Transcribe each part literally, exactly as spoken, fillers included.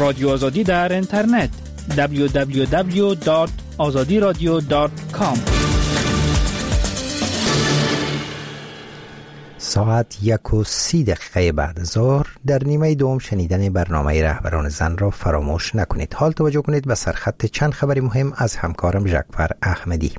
رادیو آزادی در اینترنت دبلیو دبلیو دبلیو دات آزادی رادیو دات کام. ساعت یک و سی دقیقه بعد از ظهر در نیمه دوم شنیدن برنامه رهبران زن را فراموش نکنید. حال توجه کنید به سرخط چند خبری مهم از همکارم ژکفر احمدی.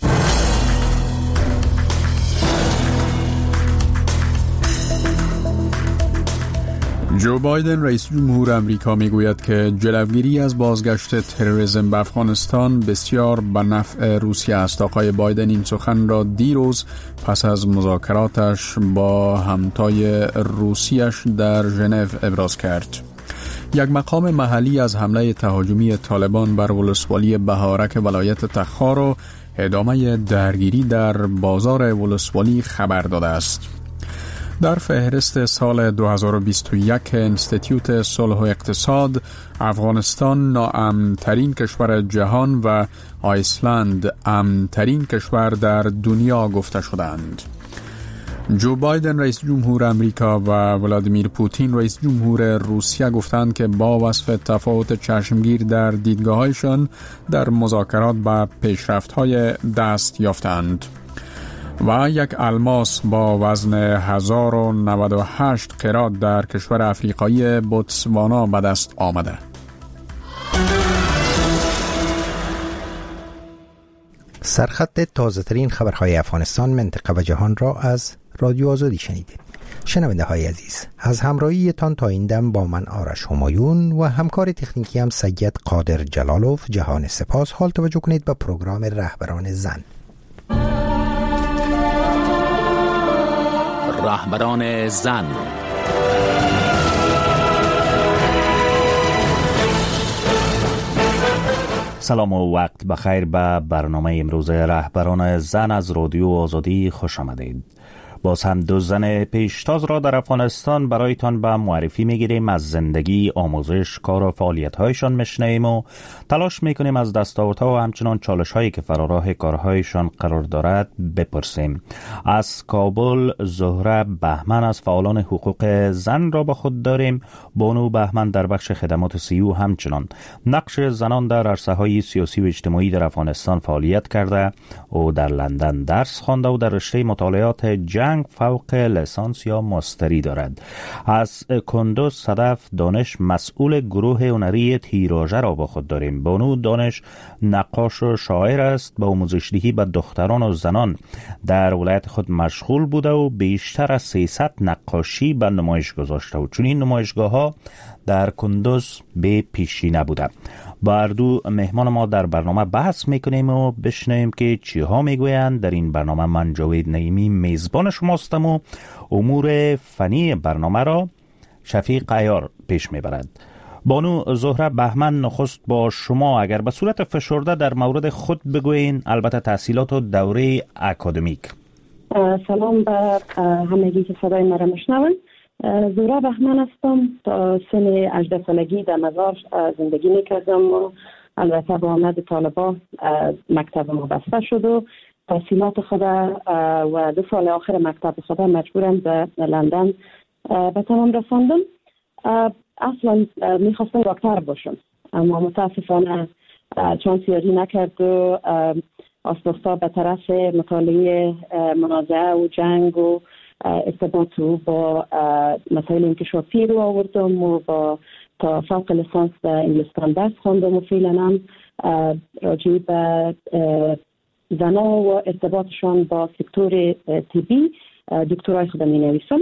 جو بایدن رئیس جمهور امریکا میگوید که جلوگیری از بازگشت تروریسم به افغانستان بسیار به نفع روسیه است. آقای بایدن این سخن را دیروز پس از مذاکراتش با همتای روسیش در ژنو ابراز کرد. یک مقام محلی از حمله تهاجمی طالبان بر ولسوالی بهارک ولایت تخار و ادامه درگیری در بازار ولسوالی خبر داده است. در فهرست سال دو هزار و بیست و یک انستیتیوت صلح و اقتصاد، افغانستان ناامن‌ترین کشور جهان و آیسلند امن‌ترین کشور در دنیا گفته شدند. جو بایدن رئیس جمهور امریکا و ولادیمیر پوتین رئیس جمهور روسیه گفتند که با وصف تفاوت چشمگیر در دیدگاه‌هایشان در مذاکرات به پیشرفت‌های دست یافتند. و یک الماس با وزن هزار و نود و هشت قرات در کشور افریقایی بوتسوانا به دست آمده. سرخط تازه ترین خبرهای افغانستان، منطقه و جهان را از رادیو آزادی شنیدید. شنونده های عزیز، از همراهی تان تا این دم با من آرش همایون و همکار تکنیکی هم سید قادر جلالوف جهان سپاس. حال توجه کنید به پروگرام رهبران زن. رهبران زن. سلام و وقت بخیر. به برنامه امروز رهبران زن از رادیو آزادی خوش آمدید. باز هم دو زن پیشتاز را در افغانستان برایتان به معرفی میگیریم. از زندگی، آموزش، کار و فعالیت‌هایشان میشنویم و تلاش میکنیم از دستاوردها و همچنان چالش‌هایی که فراراه کارهایشان قرار دارد بپرسیم. از کابل زهره بهمن از فعالان حقوق زن را با خود داریم. بانو بهمن در بخش خدمات سیو همچنان نقش زنان در عرصه‌های سیاسی و اجتماعی در افغانستان فعالیت کرده و در لندن درس خوانده و در رشته مطالعات جنگ فوق لیسانس یا ماستری دارد. از کندوز صدف دانش مسئول گروه هنری تیراژه را با خود داریم. بانو دانش نقاش و شاعر است. با آموزش‌دهی به دختران و زنان در ولایت خود مشغول بوده و بیشتر از سیصد نقاشی به نمایش گذاشته و چون این نمایشگاه‌ها در کندوز به پیشی نبوده. با اردو مهمان ما در برنامه بحث میکنیم و بشنویم که چی ها میگویند. در این برنامه من جاوید نعیمی میزبان شماستم و امور فنی برنامه را شفیق عیار پیش میبرد. بانو زهره بهمن، نخست با شما اگر به صورت فشرده در مورد خود بگوین، البته تحصیلات و دوره اکادمیک. سلام به همگی که صدای مرا میشنوند. زهره بهمن هستم. تا سن هجده سالگی در مزار زندگی میکردم و البته با آمد طالبان مکتب ما بسته شد و تحصیلات خود و دو سال آخر مکتب خود مجبورم به لندن به تمام رساندم. اصلا میخواستم دکتر باشم اما متاسفانه چانس یاری نکرد و آستاستا به طرف مطالعه منازعه و جنگ و ارتباط با مسائل انکشافی رو آوردم و با تا فوق لیسانس در انگلستان درس خواندم و فعلا هم راجع به زنان و ارتباطشان با سکتور طبی دکترای خودم می نویسم.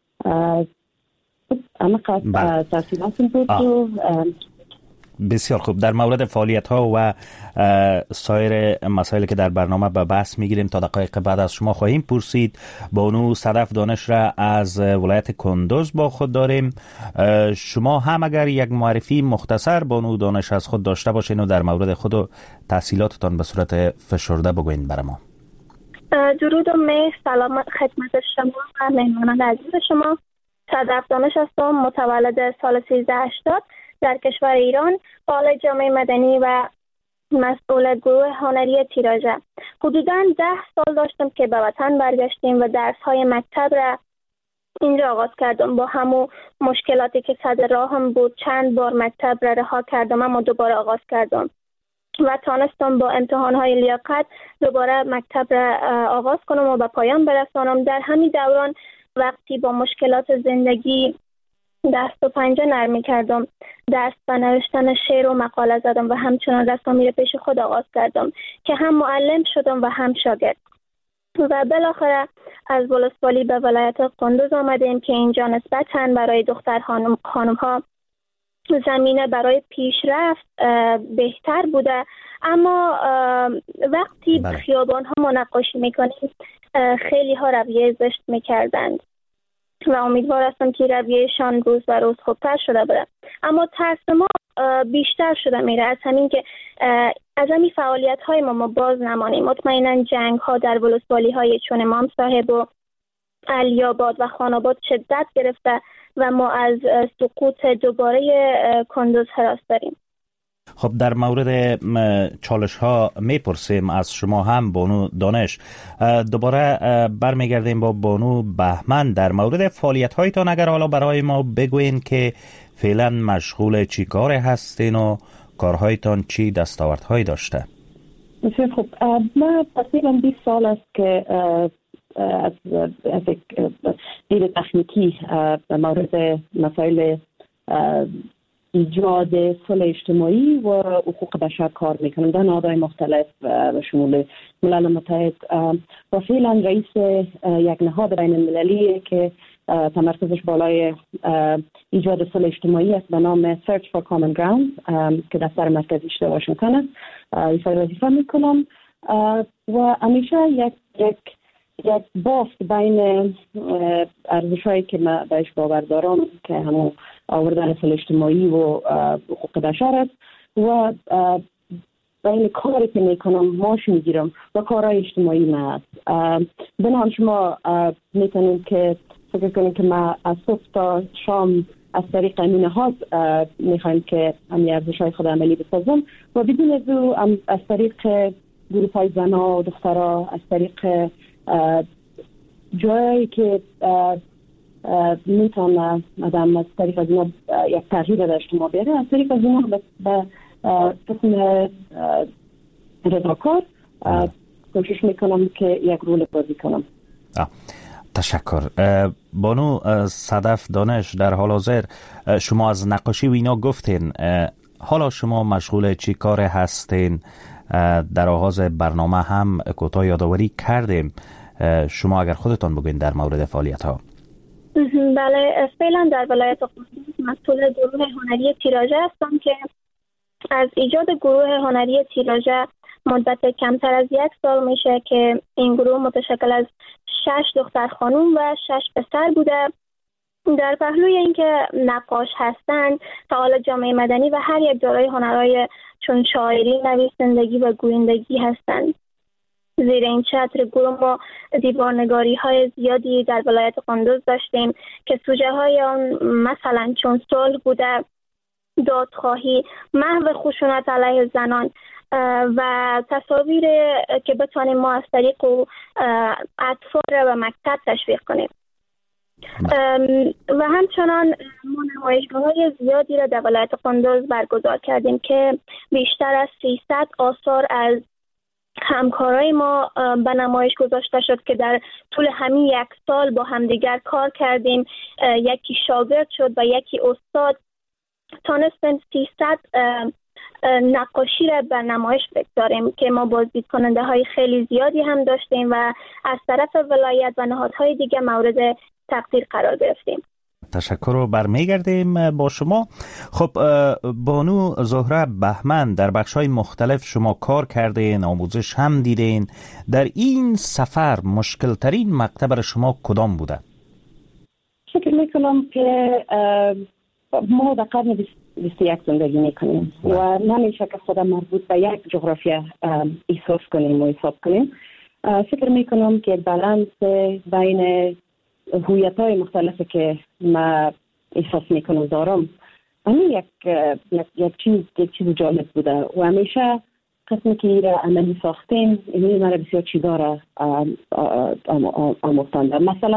اما قد تحصیلاتم بود و بسیار خوب. در مورد فعالیت ها و سایر مسائلی که در برنامه به بحث میگیریم تا دقایق بعد از شما خواهیم پرسید. بانو صدف دانش را از ولایت کندوز با خود داریم. شما هم اگر یک معرفی مختصر بانو دانش از خود داشته باشین و در مورد خود و تحصیلاتتان به صورت فشرده بگوین برای ما. درود و مهر، سلام خدمت شما و مهمانان عزیز شما. صدف دانش هستم، متولد سال سیزده هشتاد در کشور ایران، فعال جامعه مدنی و مسئول گروه هنری تیراژه. حدوداً ده سال داشتم که به وطن برگشتیم و درس‌های مکتب را اینجا آغاز کردم. با همون مشکلاتی که صد راه هم بود چند بار مکتب را رها کردم اما دوباره آغاز کردم و تانستم با امتحانهای لیاقت دوباره مکتب را آغاز کنم و به پایان برسانم. در همین دوران وقتی با مشکلات زندگی دست و پنجه نرمی کردم، دست به نوشتن شعر و مقاله زدم و همچنان رسامی را پیش خود آغاز کردم که هم معلم شدم و هم شاگرد. و بالاخره از ولسوالی به ولایت قندوز آمدیم که اینجا نسبتاً برای دختر خانم, خانم ها زمینه برای پیشرفت بهتر بوده، اما وقتی بله. خیابان ها نقاشی میکنیم خیلی ها رویه زشت میکردند و امیدوار هستم که رویهشان روز به روز خوبتر شده بوده. اما ترس ما بیشتر شده میره از همین که از همین فعالیت های ما ما باز نمانیم. مطمئنا جنگ ها در ولسوالی های چون امام صاحب و علی‌آباد و خان‌آباد شدت گرفته و ما از سقوط دوباره کندوز هراس داریم. خب در مورد چالش ها میپرسیم از شما هم بانو دانش. دوباره برمیگردیم با بانو بهمن در مورد فعالیت هایتان. اگر حالا برای ما بگوین که فعلا مشغول چی کار هستین و کارهایتان چی دستاوردهایی داشته؟ بسیار خب، ما تقریبا بیست سال است که از از دید تکنیکی در مورد مسائل ایجاد صلح اجتماعی و حقوق بشر کار میکنم در نهادهای مختلف و شمول ملل متحد و فعلا رئیس یک نهاد بین المللی که تمرکزش بالای ایجاد صلح اجتماعی است به نام Search for Common Ground که دفتر مرکزیش در واشنگتن است ایفای وظیفه میکنم و همیشه یک یک یک بافت بین ارزش‌هایی که من بهش باور دارم که همون آوردن صلح اجتماعی و حقوق بشر است و بین کاری که میکنم ماش میگیرم و کارهای اجتماعی من است. بنابراین شما میتونید که فکر کنید که ما از صبح تا شام از طریق این نهاد میخوایم که همین ارزش‌های خود عملی بسازم و بدون از او از طریق گروه‌های زن‌ها و دخترها از طریق جایی که میتونه مدام از طریق از اینا یک تغییر در اجتماع بیاره از طریق از اینا به قسم رضاکار کوشش میکنم که یک رول بازی کنم. تشکر. بانو صدف دانش، در حال حاضر شما از نقاشی و اینا گفتین، حالا شما مشغول چی کار هستین؟ در آغاز برنامه هم کوتاه یادآوری کردیم، شما اگر خودتان بگوین در مورد فعالیت ها. بله، فعلا در ولایت قندوز مسئول گروه هنری تیراژه هستم که از ایجاد گروه هنری تیراژه مدت کمتر از یک سال میشه که این گروه متشکل از شش دختر خانوم و شش پسر بوده. در پهلوی اینکه نقاش هستند، فعال جامعه مدنی و هر یک دارای هنرهای چون شاعری، نویسندگی و گویندگی هستند. زیر این چتر گروه ما دیوارنگاری های زیادی در ولایت قندوز داشتیم که سوژه های آن مثلا چون صلح بوده، دادخواهی، محو خشونت علیه زنان و تصاویر که بتوانیم ما از طریق اطفال و مکتب تشویق کنیم. و همچنان ما نمایشگاه‌های زیادی را در ولایت قندوز برگزار کردیم که بیشتر از سیصد آثار از همکارای ما به نمایش گذاشته شد که در طول همین یک سال با همدیگر کار کردیم. یکی شاگرد شد و یکی استاد. تانستیم سیصد نقاشی را به نمایش بگذاریم که ما بازدید کننده های خیلی زیادی هم داشتیم و از طرف ولایت و نهادهای دیگه مورد تقدیر قرار گرفتیم. تشکر رو برمیگردیم با شما. خب بانو زهره بهمن، در بخش‌های مختلف شما کار کردین، آموزش هم دیدین. در این سفر مشکل ترین مقطع برای شما کدام بوده؟ فکر میکنم که ما در قرن بیست و یک زندگی میکنیم و نمیشه که خودم مربوط به یک جغرافیا احساس کنیم و حساب کنیم. فکر میکنم که بالانس بین هویت‌های مختلفی که ما احساس میکنم دارم همین یک یک یک چیز یک چیز جالب بوده و همیشه قسمی که ایره عملی ساختیم این مرا بسیار چیزا را آموختنده. مثلا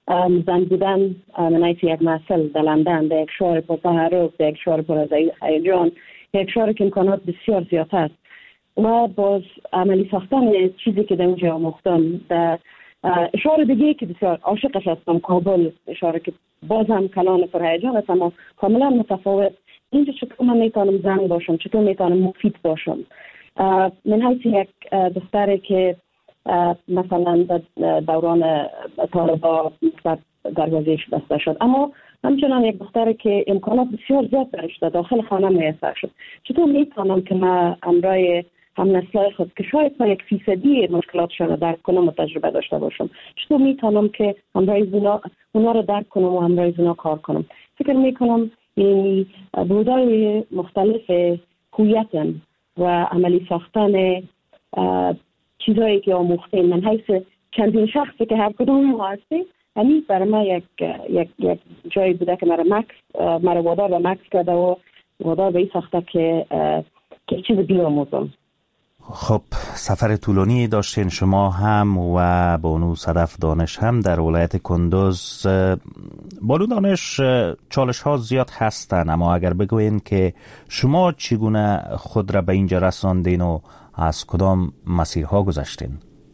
زن بودن من حیث یک محصل در لندن در یک شهر پرتحرک، در یک شهر پر از هیجان، یک شهر که امکانات بسیار زیاد است و باز عملی ساختن چیزی که در اونجا آموختم. در شهر دیگه که بسیار عاشقش هستم، کابل، شهر که باز هم کلان پر هیجان است اما کاملا متفاوت. اینجا چطور من میتونم زن باشم، چطور میتونم مفید باشم. من حیث یک دختری که مثلا دوران طالبا دروازه‌اش بسته شد اما همچنان یک دختری که امکانات بسیار زیاد درش داخل خانه میسر شد، چطور میتونم که من امرای هم نسلای خود که شاید تا یک فیصدی مشکلاتشان رو درک کنم و تجربه داشته باشم، چطور میتونم که امرای زنا اونا رو درک کنم و امرای زنا کار کنم. فکر میکنم این بودای مختلف هویتم و عملی ساختن چیزایی که آموختیم من حیث چندین شخصی که هر کدوم ما هستیم، همین برای من یک یک یک جایی بوده که مرا مکس مرا وادار به مکس کرده و وادار به این ساخته که که چیز بیاموزم. خب سفر طولانی داشتین شما هم و بانو صدف دانش هم در ولایت کندوز. بانو دانش، چالش ها زیاد هستن اما اگر بگوین که شما چگونه خود را به اینجا رساندین و از کدام مسیرها گذشتین؟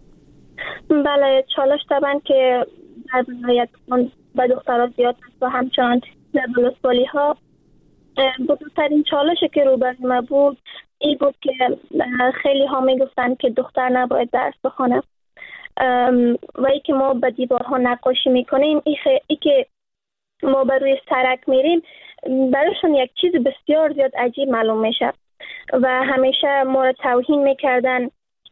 بله، چالش طبعا که در ولایت به دخترها زیاد است و همچنان در بلوسپولی ها. بزرگترین چالش که روبروی ما بود این بود که خیلی ها می گفتن که دختر نباید درس بخونه و ای که ما به دیوارها نقاشی میکنیم، ای, ای که ما بر روی سرک میریم برایشون یک چیز بسیار زیاد عجیب معلوم میشه و همیشه ما رو توهین میکردن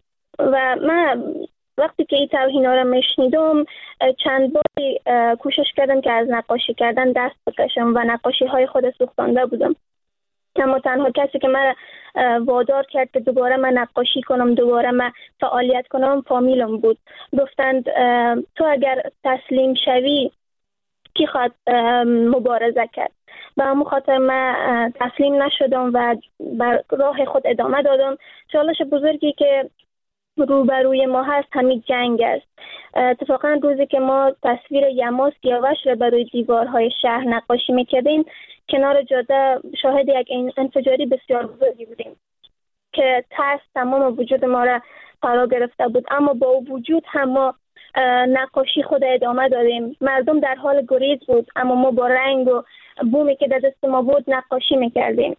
و من وقتی که این توهین ها رو میشنیدم چند باری کوشش کردم که از نقاشی کردن دست بکشم و نقاشی های خود سوختانده بودم، اما تنها کسی که من وادار کرد که دوباره من نقاشی کنم، دوباره من فعالیت کنم، فامیلم بود. گفتند تو اگر تسلیم شوی کی خواهد مبارزه کرد؟ به همون خاطر من تسلیم نشدم و بر راه خود ادامه دادم. چالش بزرگی که روبروی ما هست همین جنگ است. اتفاقا روزی که ما تصویر یماس گیاوش رو بر روی دیوارهای شهر نقاشی میکردیم، کنار جاده شاهد یک انفجاری بسیار بزرگی بودیم که ترس تمام وجود ما را فرا گرفته بود، اما با وجود هم ما نقاشی خود ادامه دادیم. مردم در حال گریز بود اما ما با رنگ و بومی که در دست ما بود نقاشی میکردیم.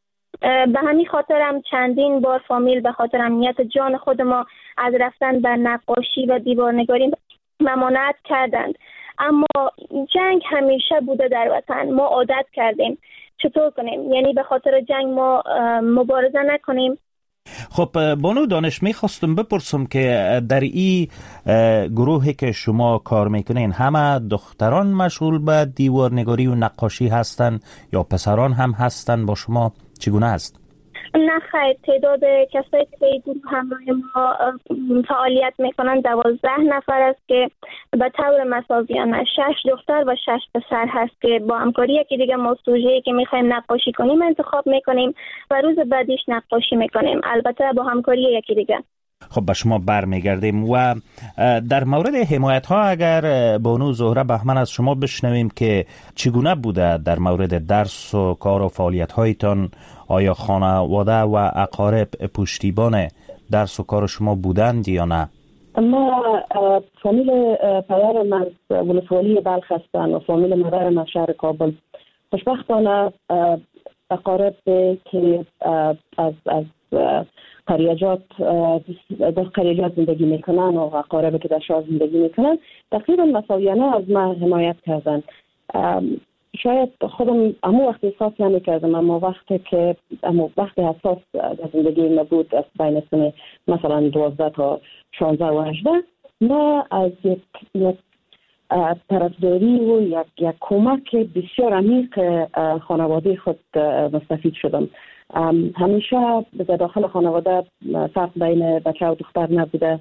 به همین خاطر هم چندین بار فامیل به خاطر امنیت جان خود ما از رفتن به نقاشی و دیوارنگاری ممانعت کردند، اما جنگ همیشه بوده در وطن، ما عادت کردیم. چطور کنیم؟ یعنی به خاطر جنگ ما مبارزه نکنیم؟ خب بانو دانش، میخواستم بپرسم که در این گروهی که شما کار میکنین همه دختران مشغول به دیوارنگاری و نقاشی هستن یا پسران هم هستن؟ با شما چگونه است؟ نه خیر، تعداد کسایی که به گروه همراه ما فعالیت میکنن دوازده نفر است که به طور مساویانه شش دختر و شش پسر هست که با همکاری یکی دیگه ما سوژه‌ای که میخوایم نقاشی کنیم انتخاب میکنیم و روز بعدیش نقاشی میکنیم، البته با همکاری یکی دیگه. خب به شما برمیگردیم و در مورد حمایت ها اگر بانو زهره بهمن از شما بشنویم که چگونه بوده در مورد درس و کار و فعالیت هایتان؟ آیا خانواده و اقارب پشتیبان درس و کار شما بودند یا نه؟ ما فامیل پدرم از ولسوالی بلخ هستن و فامیل مادرم از شهر کابل. خوشبختانه اقارب که از از قریجات در قریجات زندگی میکنن و اقارب که در شهر زندگی میکنن تقریبا مساویانه از من حمایت کردن. شاید خودم امو وقتی احساس نمی‌کردم، اما وقتی که امو وقتی حساس در زندگی ما بود از بین سن مثلا دوازده تا شانزده و هجده، ما از یک یک طرفداری و یک یک کمک بسیار عمیق خانواده خود مستفید شدم. همیشه در داخل خانواده فرق بین بچه و دختر نبوده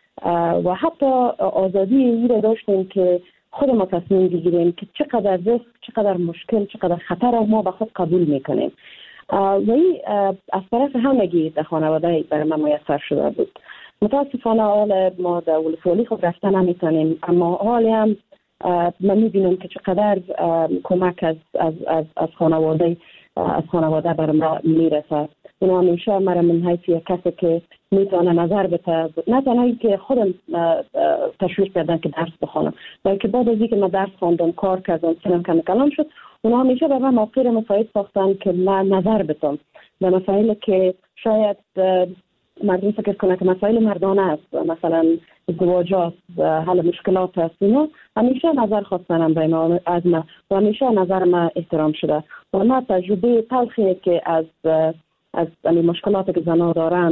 و حتی آزادی این را داشتیم که خود ما تصمیم بگیریم که چقدر ریسک، چقدر مشکل، چقدر خطر ما به خود قبول میکنیم و این از طرف همگی در خانواده برای ما میسر شده بود. متاسفانه حال ما در ولسوالی خود رفتن نمیتونیم، اما حالی هم من میبینم که چقدر کمک از از از از خانواده از خانواده بر ما میرسه. اونا همیشه مرا من حیث یک کسی که میتونه نظر بده، نه تنها که خودم تشویق کردن که درس بخونم، بلکه بعد از اینکه من درس خواندم، کار کردم، سنم کم کلام شد، اونا همیشه به من موقع مساعد ساختن که من نظر بدم به مسائلی که شاید مردم فکر کنه که مسائل مردانه است، مثلا ازدواجات، حل مشکلات است. اینا همیشه نظر خواستنم به ما از ما و همیشه نظر ما احترام شده و ما تجربه تلخی که از از این مشکلاتی که زنها دارن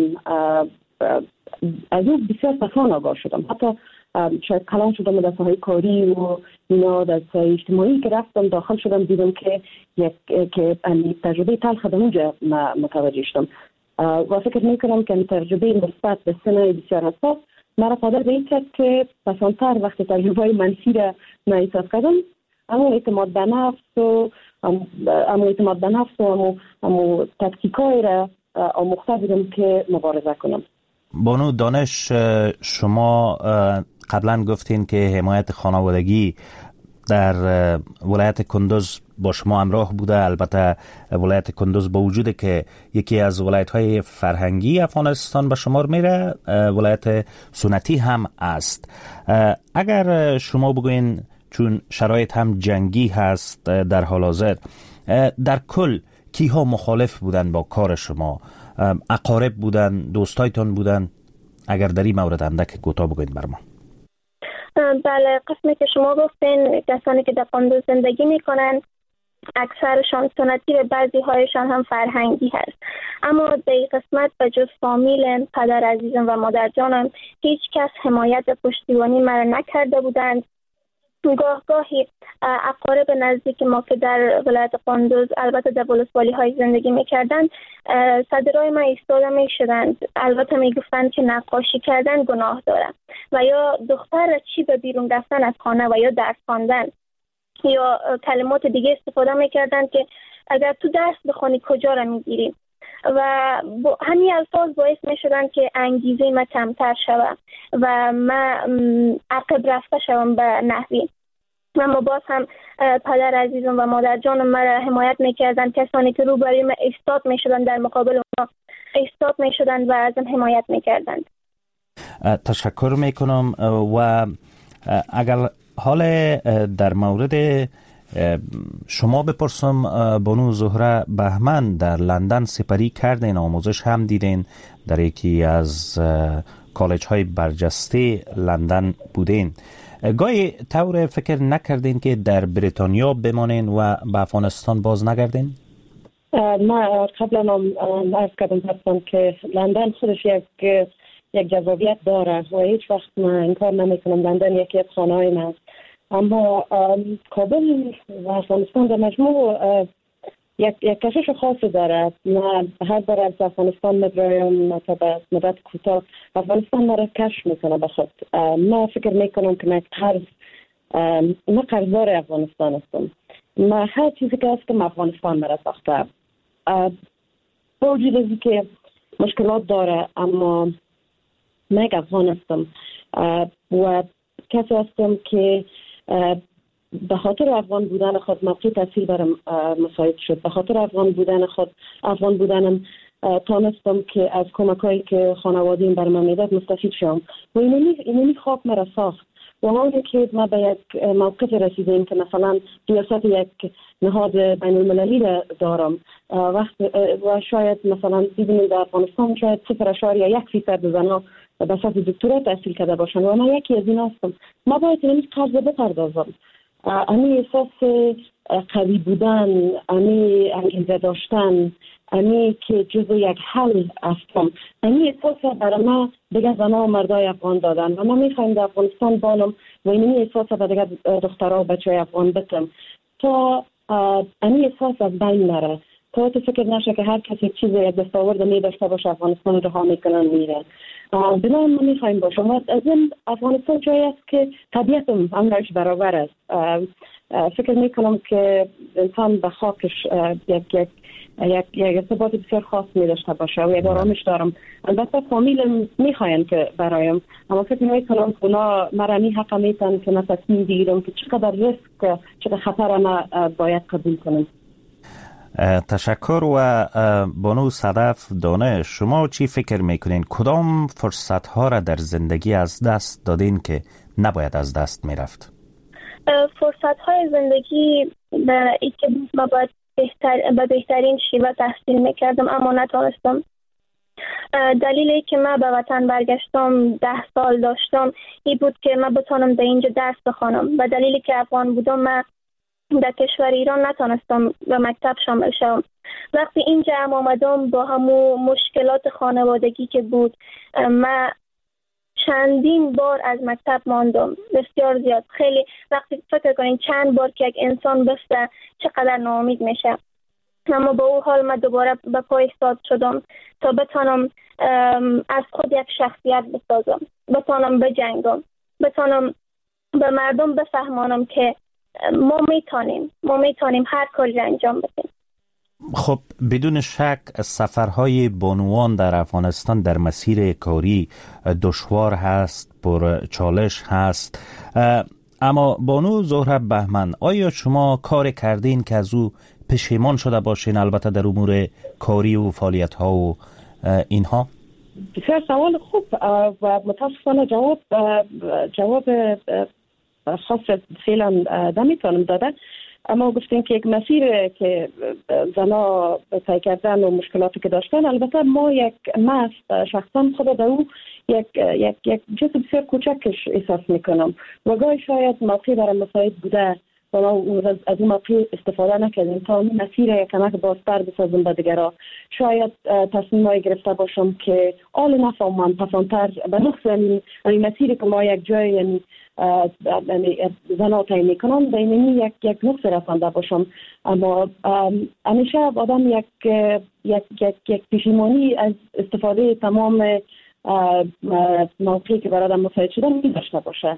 از اون بسیار پسان آگاه شدم. حتی شاید کلان شدم در ساحه کاری و اینا، در ساحه اجتماعی که رفتم داخل شدم دیدم که یک که تجربه تلخ در اونجا متوجه شدم و فکر میکنم که تجربه مثبت به سن بسیار حساس مرا قادر به این کرد که پسانتر وقتی تجربه منفی را من احساس کردم، اما اعتماد به نفس و اما اعتماد به نفس و اما تکتیکای را آموخته بودم که مبارزه کنم. بانو دانش، شما قبلا گفتین که حمایت خانوادگی در ولایت کندوز با شما همراه بوده. البته ولایت کندوز با وجود که یکی از ولایت‌های فرهنگی افغانستان به شمار میره، ولایت سنتی هم است. اگر شما بگوین، چون شرایط هم جنگی هست در حال حاضر، در کل کیها مخالف بودن با کار شما؟ اقارب بودن، دوستایتون بودن؟ اگر در این مورد اندک کوتاه بگوین بر ما. بله، قسمی که شما گفتین کسانی که در کندوز زندگی میکنن اکثرشان سنتی و بعضی هایشان هم فرهنگی هست، اما در این قسمت به جز فامیل، پدر عزیزم و مادر جانم، هیچ کس حمایت و پشتیبانی مرا نکرده بودند. گاه گاهی اقارب نزدیک ما که در ولایت کندوز البته در ولسوالی های زندگی میکردند صدرای من ایستاده میشدند، البته میگفتند که نقاشی کردن گناه داره و یا دختر چی به بیرون رفتن از خانه و یا درس خواندن یا کلمات دیگه استفاده میکردند که اگر تو درس بخونی کجا را میگیری و همین الفاظ باعث میشدند که انگیزه ما کمتر شود و من عقب رفته شوم به نحوی. اما باز هم پدر عزیزم و مادر جانم مرا حمایت میکردن، کسانی که روبروی من ایستاد میشدن در مقابل اونا ایستاد میشدن و ازم حمایت میکردند. تشکر میکنم. و اگر حال در مورد شما بپرسم، بانو زهره بهمن در لندن سپری کردین، آموزش هم دیدین، در یکی از کالج های برجسته لندن بودین. گاهی طور فکر نکردین که در بریتانیا بمانین و به افغانستان باز نگردین؟ ما قبلا هم عرض کردم هستم که لندن خودش یک یک جذابیت داره و هیچ وقت من انکار نمیکنم لندن یکی از خانه های من است، اما کابل و افغانستان در مجموع یک یک کشش خاصی داره. من هر بار از افغانستان می‌برایم مثلا مدت کوتاه افغانستان مرا کشف میکنه به خود. من فکر میکنم که من قرض من قرضدار افغانستان هستم. من هر چیزی که هستم افغانستان مرا ساخته، با وجود از اینکه مشکلات داره اما من یک افغان هستم و کسی هستم که به خاطر افغان بودن خود موقع تحصیل برم مساعد شد. به خاطر افغان بودن خود افغان بودنم تانستم که از کمکایی که خانواده‌ام برام میداد مستفید شم و اینمی اینمی خواب مرا ساخت و حالی که ما به یک موقف رسیدیم که مثلا ریاست یک نهاد بین المللی دارم وقت و شاید مثلا ببینید در افغانستان شاید صفر اشاریه یک فیصد زنها به سطح دکترا تحصیل کرده باشن و من یکی از این هستم. ما باید اینمی قرض بپردازم. امی احساس قوی بودن، امی انگیزه داشتن، امی که جزو یک حل هستم، امی احساس برای ما دیگه زنها و مردای افغان دادن و ما میخوایم در افغانستان بانم و اینمی احساس برای دیگه دخترها و بچه های افغان بتم تا امی احساس از بین نره، تا تو فکر نشه که هر کسی چیزی یک دستاورد می داشته باشه افغانستان رها میکنن میره. بنابراین ما میخوایم باشم و از این افغانستان جایی است که طبیعتم همراهش برابر است. فکر میکنم که انسان به خاکش یک یک یک یک ارتباط بسیار خاص می داشته باشه و یک آرامش دارم. البته فامیل میخواین که برایم، اما فکر میکنم اونا مرا می حق میتن که من تصمیم بگیرم که چقدر ریسک، چقدر خطر ما باید قبول کنم. تشکر. و بانو صدف دانه، شما چی فکر میکنین؟ کدام فرصت ها را در زندگی از دست دادین که نباید از دست میرفت؟ فرصت های زندگی به ای که ما باید بهتر به بهترین شیوه تحصیل میکردم اما نتونستم. دلیل ای که من به وطن برگشتم ده سال داشتم ای بود که من بتونم در اینجا درس بخوانم. و دلیلی که افغان بودم من در کشور ایران نتونستم به مکتب شامل شوم. وقتی اینجا هم آمدم با همون مشکلات خانوادگی که بود، من چندین بار از مکتب ماندم، بسیار زیاد. خیلی وقتی فکر کنین چند بار که یک انسان بسته چقدر ناامید میشه. اما با اون حال من دوباره به پای ایستاد شدم تا بتانم از خود یک شخصیت بسازم، بتانم بجنگم، بتانم به مردم بفهمانم که ما میتونیم ما میتونیم هر کاری را انجام بدیم. خب بدون شک سفرهای بانوان در افغانستان در مسیر کاری دشوار هست، پر چالش هست. اما بانو زهره بهمن، آیا شما کار کردین که از او پشیمان شده باشین، البته در امور کاری و فعالیت ها و اینها؟ بسیار سوال خوب و متاسفانه جواب جواب خاص فعلا نمیتونم داده. اما گفتیم که یک مسیر که زنا طی کردن و مشکلاتی که داشتن، البته ما یک ما شخصا خود در او یک یک یک جزء بسیار کوچکش احساس میکنم و گاهی شاید موقعی برای مساعد بوده و ما از این موقع استفاده نکردیم تا این مسیر یک کمک بازتر بسازم به دیگران. شاید تصمیمایی گرفته باشم که آل نفهمم پسندتر به نقص این مسیری که ما یک جای یعنی زنا تعیین میکنم به این یک یک نقص رسانده باشم. اما همیشه آدم یک یک یک یک پشیمانی از استفاده تمام موقعی که برای آدم مساعد شدن می داشته باشه.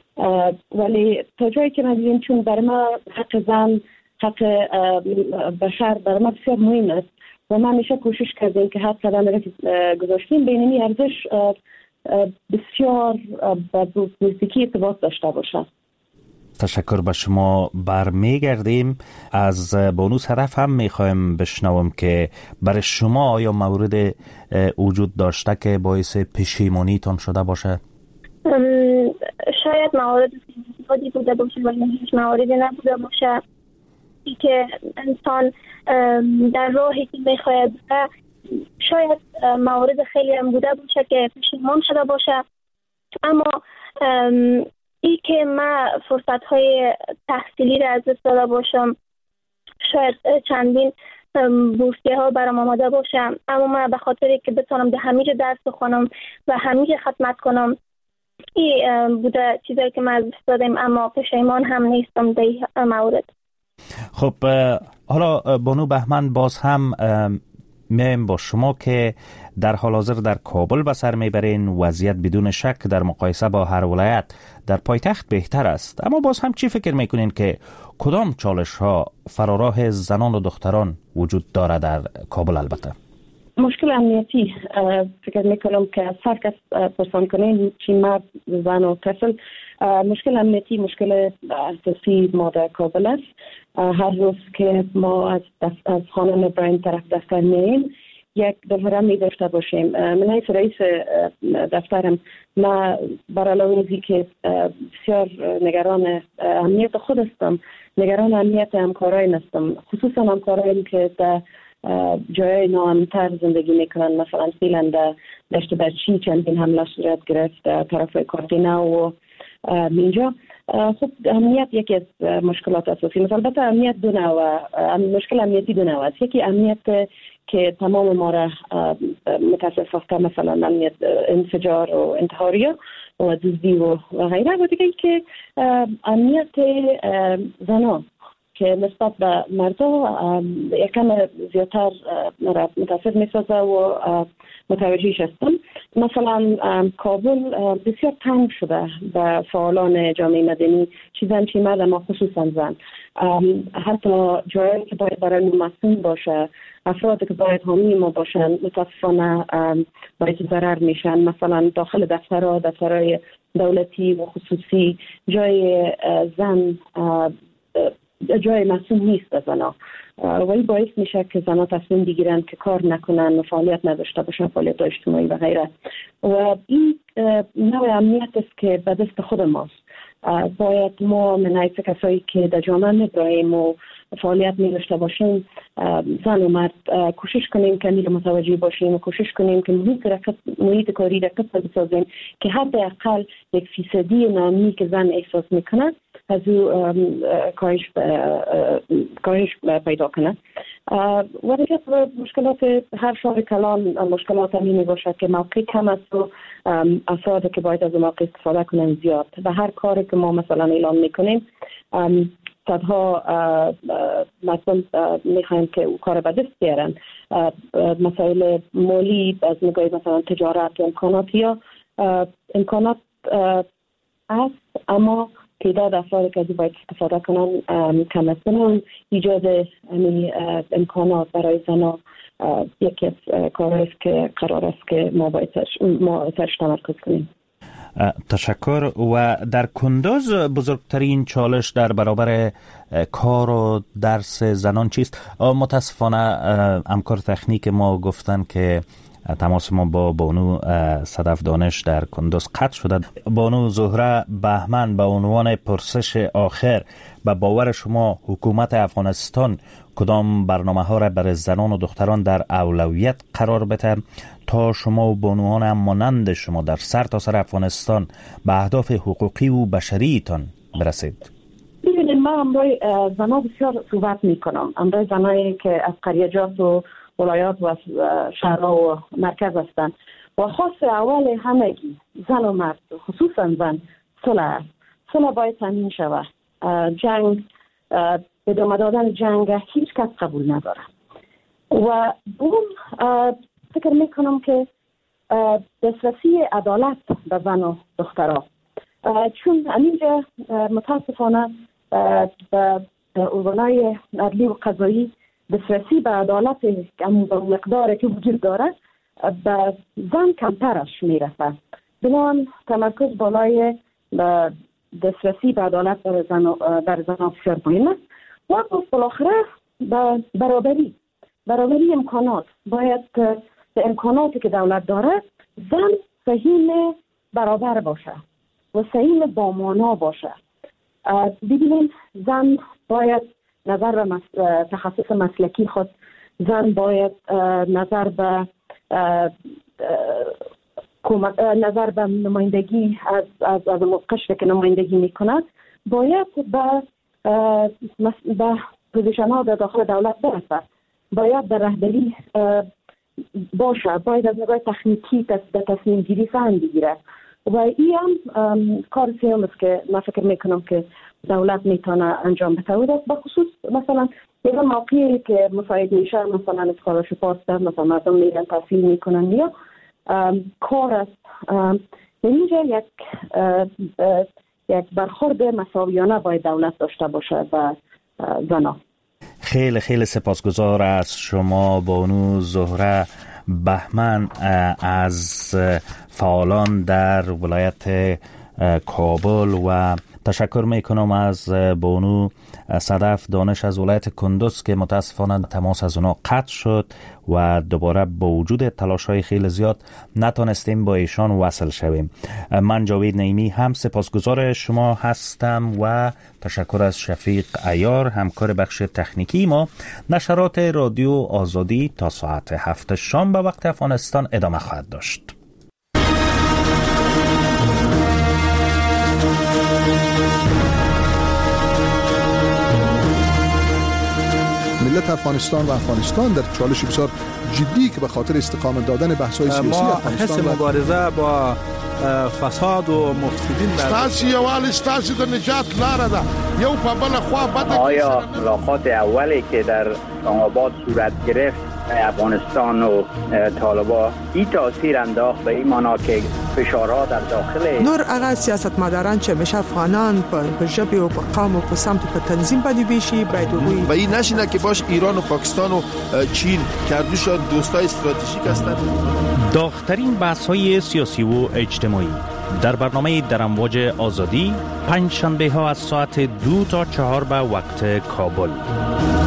ولی تا جایی که من دیدیم چون برای ما حق زن، حق بشر برای ما بسیار مهم است و ما همیشه کوشش کردیم که هر قدم را که گذاشتیم بین این ارزش بسیار با نزدیکی ارتباط داشته باشه. تشکر به شما. برمیگردیم از بانو صدف هم میخوایم بشنوم که برای شما آیا مورد وجود داشته که باعث پشیمانی تان شده باشه؟ شاید موارد زیادی بوده باشه ولی هیچ مواردی نبوده باشه ای که انسان در راهی که میخواید شاید موارد خیلی هم بوده باشه که پشیمان شده باشه. اما ای که من فرصت های تحصیلی را از دست داده باشم، شاید چندین بورسیه ها برام آماده باشم، اما من به خاطری که بتونم در همیشه درس بخونم و همیشه خدمت کنم این بوده چیزایی که من از دست دادم. اما پشیمان هم نیستم در این مورد. خب حالا بانو بهمن باز هم میایم با شما که در حال حاضر در کابل به سر میبرین. وضعیت بدون شک در مقایسه با هر ولایت در پایتخت بهتر است، اما باز هم چی فکر میکنین که کدام چالش ها فراراه زنان و دختران وجود داره در کابل؟ البته مشکل امنیتی فکر میکنم که از هر کس پرسان کنین چی مرد زن و طفل، مشکل امنیتی مشکل اساسی ما در کابل است. هر روز که ما از از خانه نبراین طرف دفتر میاییم یک دفعه می داشته باشیم. من حیث رئیس دفترم ما برای لحاظی که بسیار نگران امنیت خود هستم، نگران امنیت همکارای هستم، خصوصا همکارایی که در جای ناامن‌تر زندگی میکنن. مثلا فعلا در دشت برچی چندین حمله صورت گرفت در طرف کارتینا و اینجا. خب امنیت یکی از مشکلات اساسی است. البته امنیت دو نوع، مشکل امنیتی دو نوع است. یکی امنیت که تمام ما را متاسفانه مثلا امنیت انفجار و انتحاریه و دزدی و غیره، و دیگه که امنیت زنان که نسبت به مردا یکم زیادتر متاثر میسازه و متوجهش هستم. مثلا کابل بسیار تنگ شده به فعالان جامعه مدنی، چی زن چی مرد، اما خصوصا زن. حتی جایی که باید برای ما مسئول باشه، افرادی که باید حامی ما باشن متاسفانه باید ضرر میشن. مثلا داخل دفترها، دفترهای دولتی و خصوصی جای زن جای مسئول نیست زنها، ولی باعث میشه که زنها تصمیم بگیرن که کار نکنن و فعالیت نداشته باشن، فعالیت اجتماعی و غیره. و این نوع امنیت است که به دست خود ماست. باید ما من حیث کسایی که در جامعه می‌برایم و فعالیت می‌داشته باشیم، زن و مرد کوشش کنیم که میره متوجه باشیم و کوشش کنیم که محیط رکت محیط کاری رکت بسازیم که حداقل یک فیصدی نامی که زن احساس میکنه از او کاهش کاهش پیدا کنه. و دیگه مشکلات هر شهر کلان مشکلات همین باشه که موقع کم است و افراد که باید از موقع استفاده کنن زیاد و هر کاری که ما مثلا اعلام میکنیم صدها مثلا میخوایم که او کار به دست بیارن. مسائل مالی از نگاه مثلا تجارت و امکانات یا امکانات است، اما تعداد افرادی که باید استفاده کنن کم است. بنابراین ایجاد امکانات برای زنها یکی از کارهایی است که قرار است که ما باید ما سرش تمرکز کنیم. تشکر. و در کندوز بزرگترین چالش در برابر کار و درس زنان چیست؟ متاسفانه همکار تکنیک ما گفتن که تماس ما با بانو صدف دانش در کندوز قطع شده. بانو زهره بهمن، به عنوان پرسش آخر، به باور شما حکومت افغانستان کدام برنامه ها را برای زنان و دختران در اولویت قرار بده تا شما و بانوان هم مانند شما در سر تا سر افغانستان به اهداف حقوقی و بشری تان برسید؟ ببینید، من امروی زنان بسیار صحبت می کنم. امروی زنایی که از قریجات و ولایات و شهرها و مرکز هستند و خاص اول همگی زن و مرد، خصوصا زن، صلح صلح باید تامین شود. جنگ، ادامه دادن جنگ هیچ کس قبول نداره و بون فکر میکنم که دسترسی عدالت به زن و دخترها، چون همینجا متاسفانه به ارگانهای عدلی و قضایی دسترسی به عدالت به مقداری که وجود داره به زن کمترش میرسه. بنابراین تمرکز بالای دسترسی به عدالت بر زن بر زن بسیار مهم است و بالاخره به برابری برابری امکانات. باید به امکاناتی که دولت داره زن سهیم برابر باشه و سهیم با مانا باشه. ببینید، زن باید نظر به مس... تخصص مسلکی خود، زن باید نظر به نظر به نمایندگی از از از قشری که نمایندگی میکند باید به به پوزیشن ها در داخل دولت برسد، باید در رهبری باشه، باید از نگاه تکنیکی به تصمیم گیری سهم بگیره و این هم کار سیام است که من فکر میکنم که دولت میتونه انجام بده. و به خصوص مثلا یه موقعی که مساعد میشه، مثلا اسکالرشیپ هست، مثلا مردم میرن تحصیل میکنن یا کار است، اینجا یک یک برخورد مساویانه باید دولت داشته باشه با زنان. خیلی خیلی سپاسگزار از شما بانو زهره بهمن از فعالان در ولایت کابل و تشکر میکنم از بانو صدف دانش از ولایت کندوز که متاسفانه تماس از اونا قطع شد و دوباره با وجود تلاش‌های خیلی زیاد نتونستیم با ایشان وصل شویم. من جاوید نعیمی هم سپاسگزار شما هستم و تشکر از شفیق عیار همکار بخش تکنیکی ما. نشرات رادیو آزادی تا ساعت هفت شام به وقت افغانستان ادامه خواهد داشت. ملت افغانستان و افغانستان در چالش بسیار جدی که به خاطر استقامت دادن بحث‌های سیاسی افغانستان ما حس مبارزه با فساد و مفسدین ستاسي یوال ستاسي د نجات لاره ده یو په بل خوا بد. آیا ملاقات اولی که در اسلام آباد صورت گرفت افغانستان و طالبان این تاثیر انداخت به این معنا که فشارها در داخل نور اغا سیاستمداران چه میشه افغانان په ژبه او په قوم او په سمت په تنظیم باندې بیشي باید وی و این نشینه که باش ایران و پاکستان و چین کردوشان دوستای استراتژیک هستند. داغ‌ترین بحث‌های سیاسی و اجتماعی در برنامه در امواج آزادی پنج شنبه ها از ساعت دو تا چهار به وقت کابل.